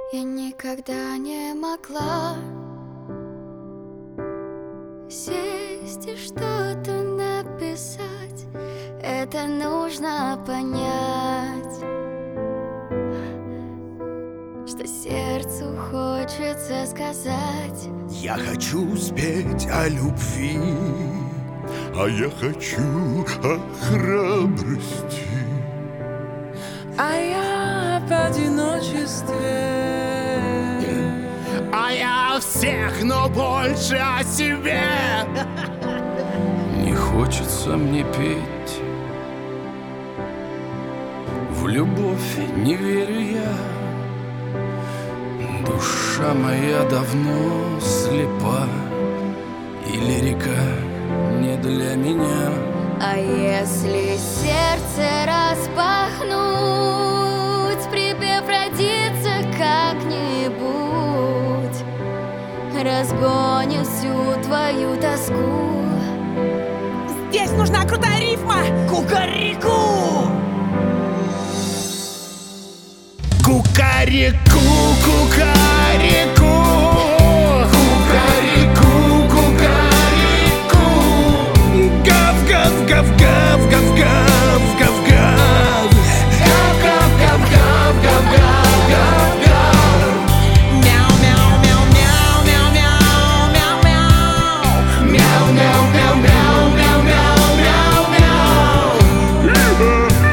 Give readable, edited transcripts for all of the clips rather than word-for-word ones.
Я никогда не могла сесть и что-то написать. Это нужно понять, что сердцу хочется сказать. Я хочу спеть о любви, а я хочу о храбрости, а я об одиночестве, а я о всех, но больше о себе. Не хочется мне петь, в любовь не верю я. Душа моя давно слепа, и лирика не для меня. А если сердце распахнуть, припев родится как-нибудь, разгонит всю твою тоску. здесь нужна крутая рифма. Кукареку! Кукареку, кукареку, кукареку, кукареку. Гав, гав, гав, гав, гав, гав, гав, гав. Гав, гав, гав, гав, гав, гав, гав, гав. Мяу, мяу, мяу, мяу, мяу, мяу, мяу, мяу. Мяу, мяу, мяу, мяу, мяу, мяу, мяу, мяу.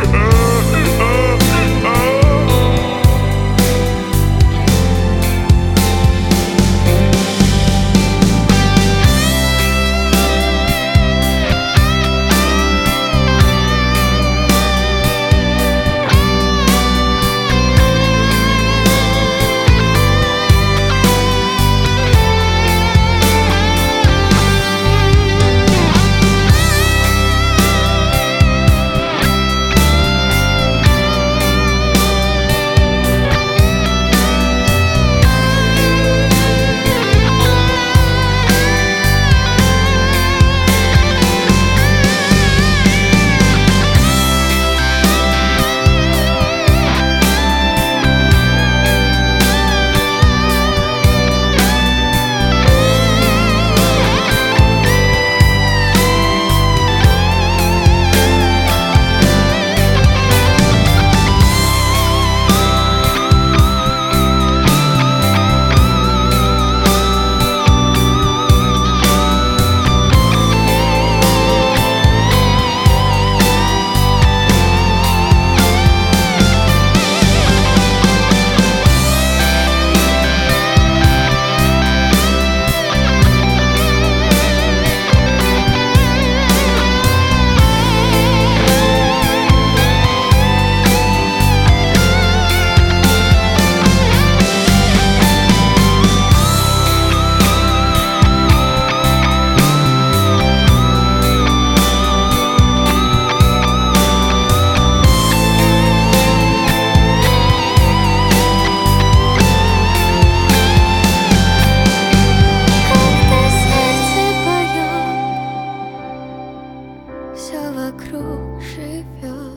Все вокруг живет,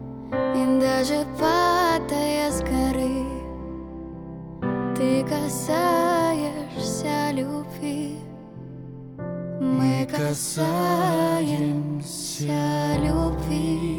и даже падая с горы, ты касаешься любви. Мы касаемся любви.